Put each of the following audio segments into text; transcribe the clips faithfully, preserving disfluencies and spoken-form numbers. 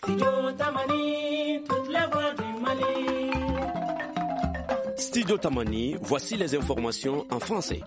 Studio Tamani, toute la voix du Mali. Studio Tamani, voici les informations en français.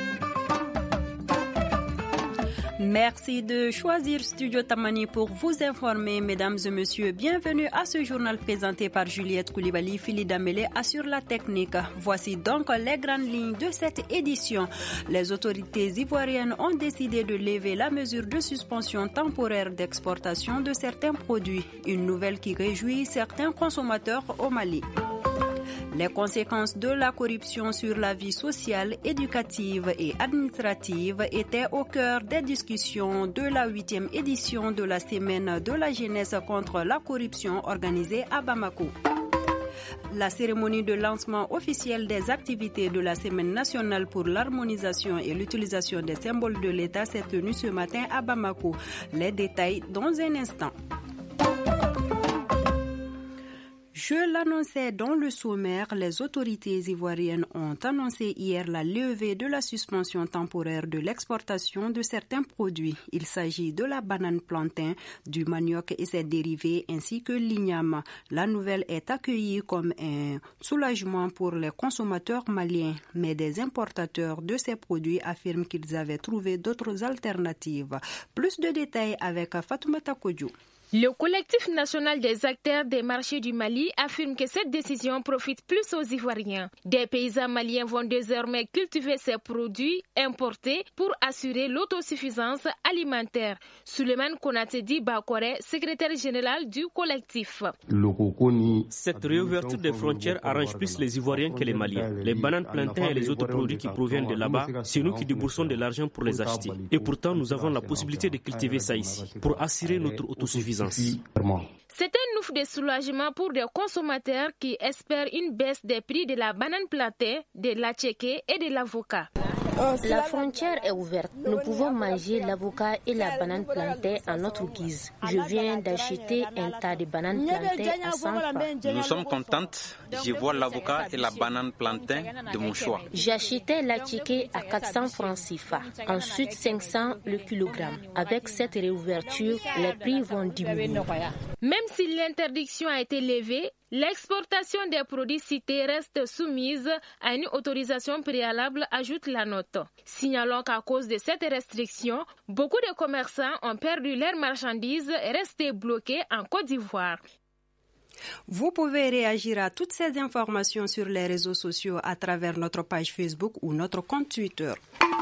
Merci de choisir Studio Tamani pour vous informer, mesdames et messieurs. Bienvenue à ce journal présenté par Juliette Koulibaly. Philippe Damélé assure la technique. Voici donc les grandes lignes de cette édition. Les autorités ivoiriennes ont décidé de lever la mesure de suspension temporaire d'exportation de certains produits. Une nouvelle qui réjouit certains consommateurs au Mali. Les conséquences de la corruption sur la vie sociale, éducative et administrative étaient au cœur des discussions de la huitième édition de la Semaine de la jeunesse contre la corruption organisée à Bamako. La cérémonie de lancement officiel des activités de la Semaine nationale pour l'harmonisation et l'utilisation des symboles de l'État s'est tenue ce matin à Bamako. Les détails dans un instant. Je l'annonçais dans le sommaire, les autorités ivoiriennes ont annoncé hier la levée de la suspension temporaire de l'exportation de certains produits. Il s'agit de la banane plantain, du manioc et ses dérivés ainsi que l'igname. La nouvelle est accueillie comme un soulagement pour les consommateurs maliens, mais des importateurs de ces produits affirment qu'ils avaient trouvé d'autres alternatives. Plus de détails avec Fatoumata Kodjo. Le collectif national des acteurs des marchés du Mali affirme que cette décision profite plus aux Ivoiriens. Des paysans maliens vont désormais cultiver ces produits importés pour assurer l'autosuffisance alimentaire. Souleymane Konatedi Bakore, secrétaire général du collectif. Cette réouverture des frontières arrange plus les Ivoiriens que les Maliens. Les bananes plantains et les autres produits qui proviennent de là-bas, c'est nous qui déboursons de l'argent pour les acheter. Et pourtant, nous avons la possibilité de cultiver ça ici, pour assurer notre autosuffisance. C'est un ouf de soulagement pour des consommateurs qui espèrent une baisse des prix de la banane plantain, de l'attiéké et de l'avocat. La frontière est ouverte. Nous pouvons manger l'avocat et la banane plantain à notre guise. Je viens d'acheter un tas de bananes plantain à cent francs. Nous sommes contentes. Je vois l'avocat et la banane plantain de mon choix. J'ai acheté l'attiéké à quatre cents francs C F A. Ensuite cinq cents le kilogramme. Avec cette réouverture, les prix vont diminuer. Même si l'interdiction a été levée, l'exportation des produits cités reste soumise à une autorisation préalable, ajoute la note. Signalons qu'à cause de cette restriction, beaucoup de commerçants ont perdu leurs marchandises restées bloquées en Côte d'Ivoire. Vous pouvez réagir à toutes ces informations sur les réseaux sociaux à travers notre page Facebook ou notre compte Twitter.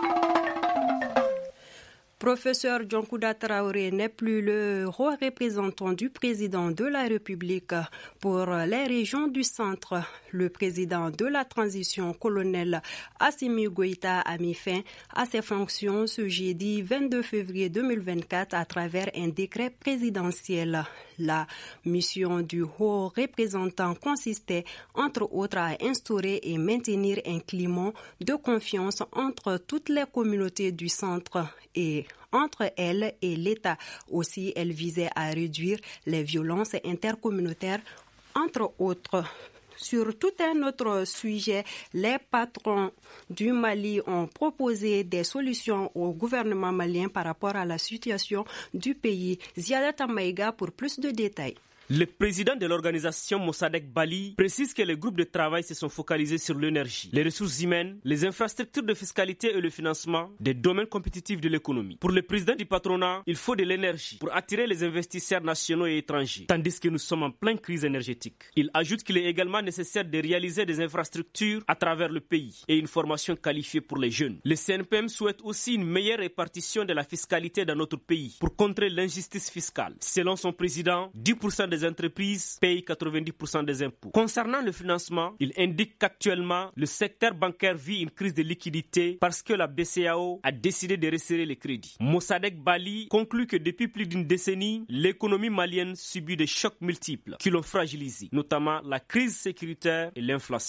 Professeur Djonkouda Traoré n'est plus le haut représentant du président de la République pour les régions du centre. Le président de la transition, colonel Assimi Goïta, a mis fin à ses fonctions ce jeudi vingt-deux février deux mille vingt-quatre à travers un décret présidentiel. La mission du haut représentant consistait, entre autres, à instaurer et maintenir un climat de confiance entre toutes les communautés du centre et entre elles et l'État. Aussi, elle visait à réduire les violences intercommunautaires, entre autres. Sur tout un autre sujet, les patrons du Mali ont proposé des solutions au gouvernement malien par rapport à la situation du pays. Ziadata Maïga pour plus de détails. Le président de l'organisation Mossadegh Bali précise que les groupes de travail se sont focalisés sur l'énergie, les ressources humaines, les infrastructures de fiscalité et le financement des domaines compétitifs de l'économie. Pour le président du patronat, il faut de l'énergie pour attirer les investisseurs nationaux et étrangers, tandis que nous sommes en pleine crise énergétique. Il ajoute qu'il est également nécessaire de réaliser des infrastructures à travers le pays et une formation qualifiée pour les jeunes. Le C N P M souhaite aussi une meilleure répartition de la fiscalité dans notre pays pour contrer l'injustice fiscale. Selon son président, dix pour cent des entreprises payent quatre-vingt-dix pour cent des impôts. Concernant le financement, il indique qu'actuellement, le secteur bancaire vit une crise de liquidité parce que la B C E A O a décidé de resserrer les crédits. Mossadegh Bali conclut que depuis plus d'une décennie, l'économie malienne subit des chocs multiples qui l'ont fragilisée, notamment la crise sécuritaire et l'inflation.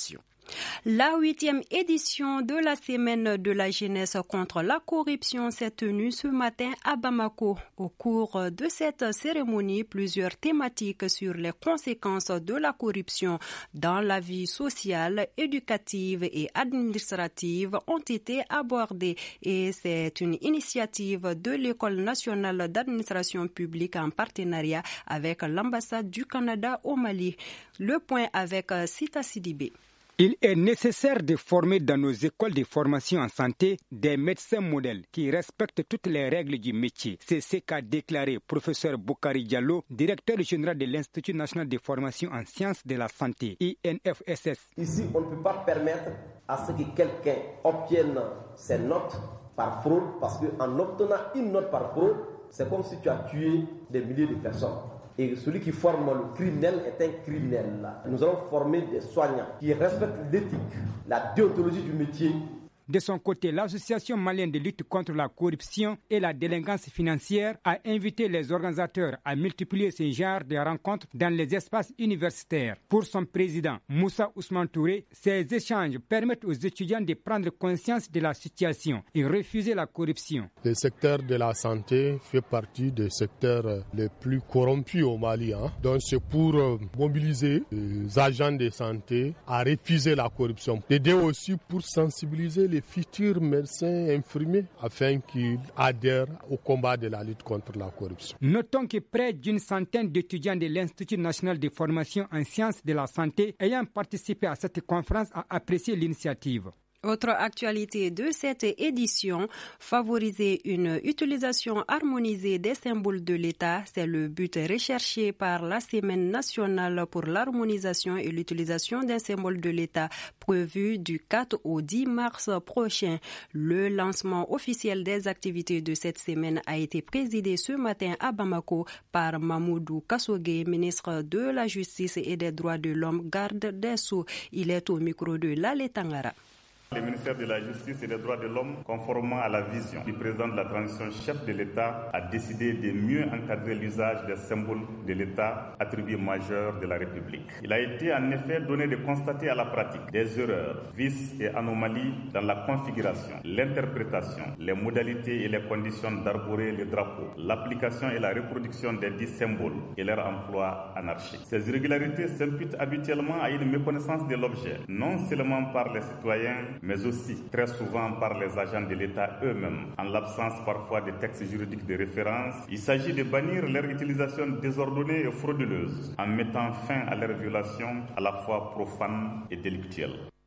La huitième édition de la Semaine de la jeunesse contre la corruption s'est tenue ce matin à Bamako. Au cours de cette cérémonie, plusieurs thématiques sur les conséquences de la corruption dans la vie sociale, éducative et administrative ont été abordées et c'est une initiative de l'École nationale d'administration publique en partenariat avec l'ambassade du Canada au Mali. Le point avec Sita Sidibé. Il est nécessaire de former dans nos écoles de formation en santé des médecins modèles qui respectent toutes les règles du métier. C'est ce qu'a déclaré professeur Boukari Diallo, directeur général de l'Institut national de formation en sciences de la santé, I N F S S. Ici, on ne peut pas permettre à ce que quelqu'un obtienne ses notes par fraude, parce qu'en obtenant une note par fraude, c'est comme si tu as tué des milliers de personnes. Et celui qui forme le criminel est un criminel. Nous allons former des soignants qui respectent l'éthique, la déontologie du métier. De son côté, l'Association malienne de lutte contre la corruption et la délinquance financière a invité les organisateurs à multiplier ce genre de rencontres dans les espaces universitaires. Pour son président, Moussa Ousmane Touré, ces échanges permettent aux étudiants de prendre conscience de la situation et refuser la corruption. Le secteur de la santé fait partie des secteurs les plus corrompus au Mali. Hein. Donc c'est pour mobiliser les agents de santé à refuser la corruption. Aider aussi pour sensibiliser les futurs médecins infirmiers afin qu'ils adhèrent au combat de la lutte contre la corruption. Notons que près d'une centaine d'étudiants de l'Institut national de formation en sciences de la santé ayant participé à cette conférence ont apprécié l'initiative. Autre actualité de cette édition, favoriser une utilisation harmonisée des symboles de l'État, c'est le but recherché par la Semaine nationale pour l'harmonisation et l'utilisation des symboles de l'État prévue du quatre au dix mars prochain. Le lancement officiel des activités de cette semaine a été présidé ce matin à Bamako par Mamoudou Kassogué, ministre de la Justice et des Droits de l'Homme, garde des Sceaux. Il est au micro de Lale Tangara. Le ministère de la Justice et des Droits de l'Homme, conformément à la vision du président de la transition chef de l'État, a décidé de mieux encadrer l'usage des symboles de l'État, attributs majeurs de la République. Il a été en effet donné de constater à la pratique des erreurs, vices et anomalies dans la configuration, l'interprétation, les modalités et les conditions d'arborer les drapeaux, l'application et la reproduction des dix symboles et leur emploi anarchique. Ces irrégularités s'imputent habituellement à une méconnaissance de l'objet, non seulement par les citoyens, mais aussi très souvent par les agents de l'État eux-mêmes. En l'absence parfois de textes juridiques de référence, il s'agit de bannir leur utilisation désordonnée et frauduleuse, en mettant fin à leur violation à la fois profane et délictuelle.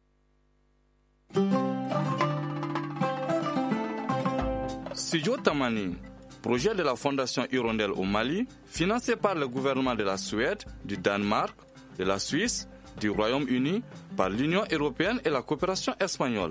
Studio Tamani, projet de la Fondation Hirondelle au Mali, financé par le gouvernement de la Suède, du Danemark, de la Suisse, du Royaume-Uni, par l'Union européenne et la coopération espagnole.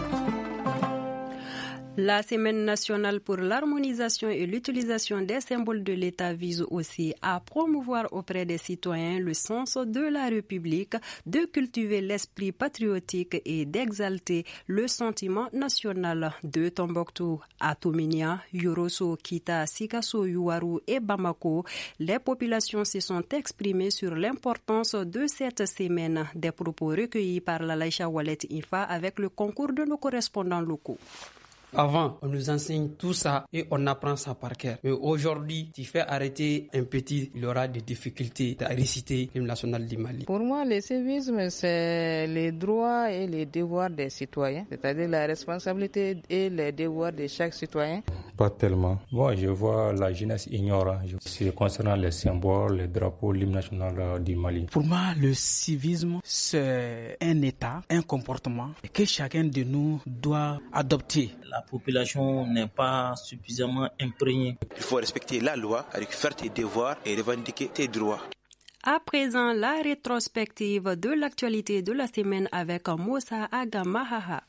La Semaine nationale pour l'harmonisation et l'utilisation des symboles de l'État vise aussi à promouvoir auprès des citoyens le sens de la République, de cultiver l'esprit patriotique et d'exalter le sentiment national. De Tombouctou à Tominia, Yorosso, Kita, Sikasso, Yuaru et Bamako, les populations se sont exprimées sur l'importance de cette semaine. Des propos recueillis par la Laïcha Wallet Infa avec le concours de nos correspondants locaux. Avant, on nous enseigne tout ça et on apprend ça par cœur. Mais aujourd'hui, tu fais arrêter un petit, il aura des difficultés à réciter l'hymne national du Mali. Pour moi, le civisme, c'est les droits et les devoirs des citoyens, c'est-à-dire la responsabilité et les devoirs de chaque citoyen. Pas tellement. Moi, je vois la jeunesse ignore. C'est concernant les symboles, les drapeaux, l'hymne national du Mali. Pour moi, le civisme, c'est un état, un comportement que chacun de nous doit adopter. La population n'est pas suffisamment imprégnée. Il faut respecter la loi, faire tes devoirs et revendiquer tes droits. À présent, la rétrospective de l'actualité de la semaine avec Moussa Agamahaha.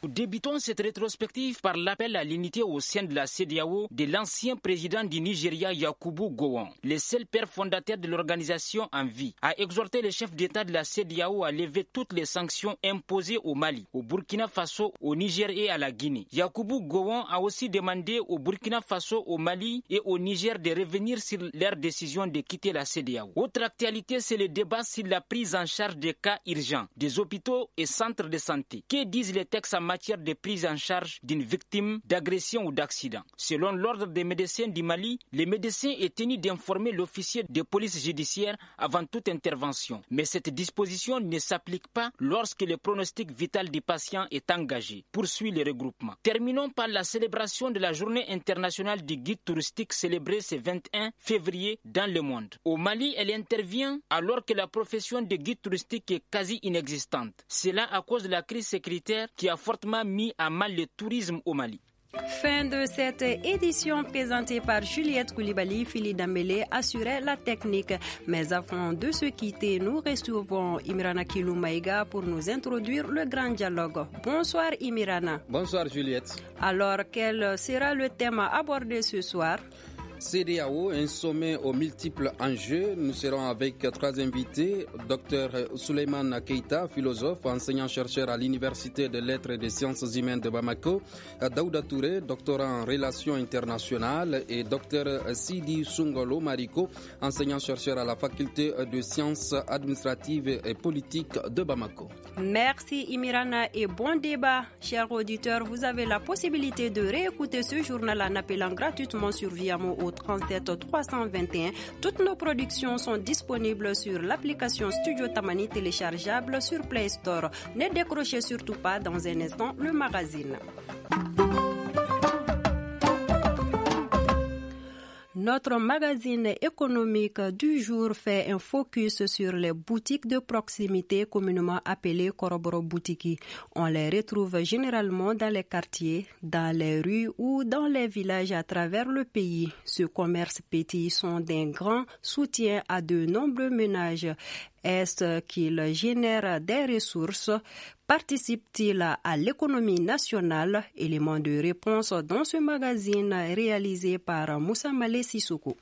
Débutons cette rétrospective par l'appel à l'unité au sein de la CEDEAO de l'ancien président du Nigeria Yakubu Gowon, le seul père fondateur de l'organisation en vie, a exhorté les chefs d'État de la CEDEAO à lever toutes les sanctions imposées au Mali, au Burkina Faso, au Niger et à la Guinée. Yakubu Gowon a aussi demandé au Burkina Faso, au Mali et au Niger de revenir sur leur décision de quitter la CEDEAO. Autre actualité, c'est le débat sur la prise en charge des cas urgents, des hôpitaux et centres de santé. Que disent les textes en matière de prise en charge d'une victime d'agression ou d'accident? Selon l'ordre des médecins du Mali, le médecin est tenu d'informer l'officier de police judiciaire avant toute intervention. Mais cette disposition ne s'applique pas lorsque le pronostic vital du patient est engagé, poursuit le regroupement. Terminons par la célébration de la journée internationale du guide touristique célébrée ce vingt et un février dans le monde. Au Mali, elle intervient alors que la profession de guide touristique est quasi inexistante. Cela à cause de la crise sécuritaire qui a fortement mis à mal le tourisme au Mali. Fin de cette édition présentée par Juliette Koulibaly. Philippe Dambélé assurait la technique. Mais avant de se quitter, nous recevons Imirana Kiloumaïga pour nous introduire le grand dialogue. Bonsoir Imirana. Bonsoir Juliette. Alors, quel sera le thème à aborder ce soir? CEDEAO, un sommet aux multiples enjeux. Nous serons avec trois invités. Docteur Souleymane Keita, philosophe, enseignant-chercheur à l'Université des Lettres et des Sciences Humaines de Bamako. Daouda Touré, doctorant en relations internationales. Et Docteur Sidi Sungolo Mariko, enseignant-chercheur à la Faculté de Sciences administratives et politiques de Bamako. Merci Imirana et bon débat. Chers auditeurs, vous avez la possibilité de réécouter ce journal en appelant gratuitement sur Viamo au trente-sept trois cent vingt et un. Toutes nos productions sont disponibles sur l'application Studio Tamani téléchargeable sur Play Store. Ne décrochez surtout pas, dans un instant le magazine. Notre magazine économique du jour fait un focus sur les boutiques de proximité communément appelées Koroboro Boutiki. On les retrouve généralement dans les quartiers, dans les rues ou dans les villages à travers le pays. Ce commerce petit sont d'un grand soutien à de nombreux ménages. Est-ce qu'il génère des ressources? Participe-t-il à l'économie nationale? Élément de réponse dans ce magazine réalisé par Moussa Malé Sissoko.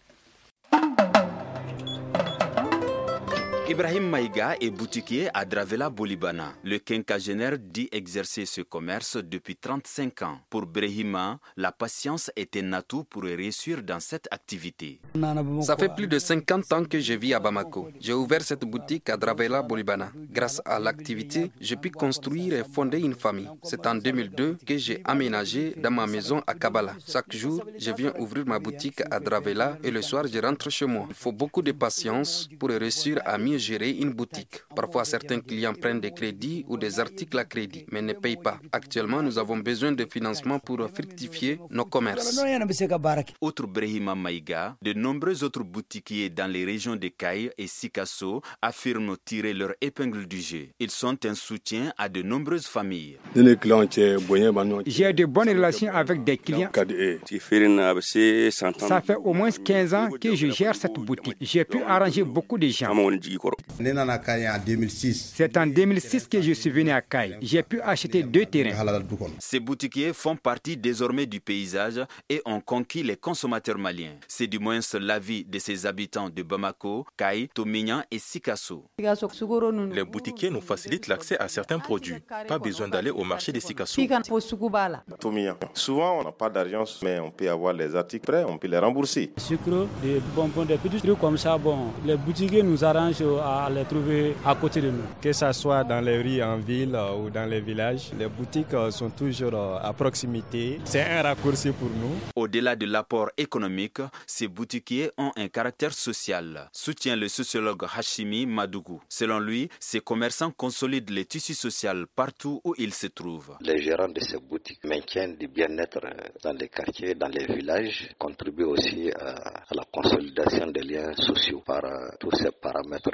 Ibrahim Maïga est boutiquier à Dravela Bolibana. Le quinquagénaire dit exercer ce commerce depuis trente-cinq ans. Pour Brahima, la patience est un atout pour réussir dans cette activité. Ça fait plus de cinquante ans que je vis à Bamako. J'ai ouvert cette boutique à Dravela Bolibana. Grâce à l'activité, j'ai pu construire et fonder une famille. C'est en deux mille deux que j'ai aménagé dans ma maison à Kabala. Chaque jour, je viens ouvrir ma boutique à Dravela et le soir, je rentre chez moi. Il faut beaucoup de patience pour réussir à mieux gérer une boutique. Parfois, certains clients prennent des crédits ou des articles à crédit, mais ne payent pas. Actuellement, nous avons besoin de financement pour fructifier nos commerces. Outre Brahima Maïga, de nombreux autres boutiquiers dans les régions de Kaï et Sikasso affirment tirer leur épingle du jeu. Ils sont un soutien à de nombreuses familles. J'ai de bonnes relations avec des clients. Ça fait au moins quinze ans que je gère cette boutique. J'ai pu arranger beaucoup de gens. C'est en deux mille six que je suis venu à Kaï. J'ai pu acheter deux terrains. Ces boutiquiers font partie désormais du paysage et ont conquis les consommateurs maliens. C'est du moins l'avis de ces habitants de Bamako, Kaï, Tomignan et Sikasso. Les boutiquiers nous facilitent l'accès à certains produits. Pas besoin d'aller au marché de Sikasso. Souvent, on n'a pas d'argent, mais on peut avoir les articles prêts, on peut les rembourser. Sucre, des bonbons, des petits trucs comme ça, bon, les boutiquiers nous arrangent à les trouver à côté de nous. Que ce soit dans les rues, en ville ou dans les villages, les boutiques sont toujours à proximité. C'est un raccourci pour nous. Au-delà de l'apport économique, ces boutiquiers ont un caractère social, soutient le sociologue Hashimi Madougou. Selon lui, ces commerçants consolident le tissu social partout où ils se trouvent. Les gérants de ces boutiques maintiennent du bien-être dans les quartiers, dans les villages, contribuent aussi à la consolidation des liens sociaux par tous ces paramètres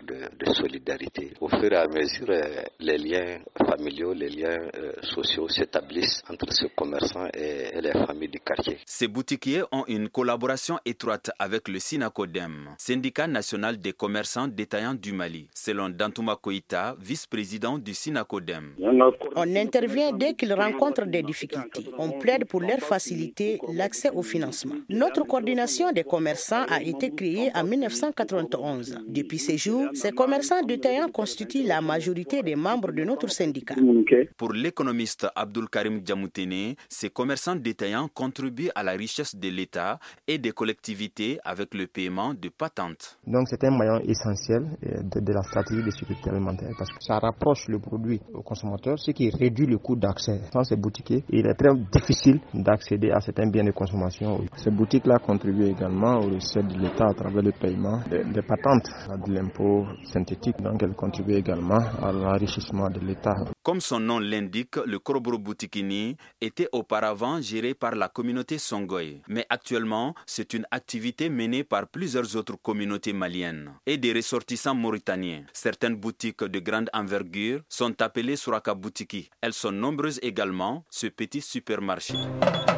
de, de solidarité. Au fur et à mesure, euh, les liens familiaux, les liens euh, sociaux s'établissent entre ce commerçant et, et les familles du quartier. Ces boutiquiers ont une collaboration étroite avec le SINACODEM, syndicat national des commerçants détaillants du Mali, selon Dantouma Koïta, vice-président du SINACODEM. On intervient dès qu'ils rencontrent des difficultés. On plaide pour leur faciliter l'accès au financement. Notre coordination des commerçants a été créée en mille neuf cent quatre-vingt-onze. Depuis ces jours, ces commerçants détaillants constituent la majorité des membres de notre syndicat. Pour l'économiste Abdul Karim Djamoutene, ces commerçants détaillants contribuent à la richesse de l'État et des collectivités avec le paiement de patentes. Donc c'est un maillon essentiel de, de la stratégie de sécurité alimentaire parce que ça rapproche le produit au consommateur, ce qui réduit le coût d'accès. Sans ces boutiquiers, il est très difficile d'accéder à certains biens de consommation. Ces boutiques-là contribuent également aux recettes de l'État à travers le paiement des, des patentes, de l'impôt synthétique. Donc elles contribuent également à l'enrichissement de l'État. Comme son nom l'indique, le Korobro Boutikini était auparavant géré par la communauté Songoï. Mais actuellement, c'est une activité menée par plusieurs autres communautés maliennes et des ressortissants mauritaniens. Certaines boutiques de grande envergure sont appelées Suraka Boutiki. Elles sont nombreuses également, ce petit supermarché.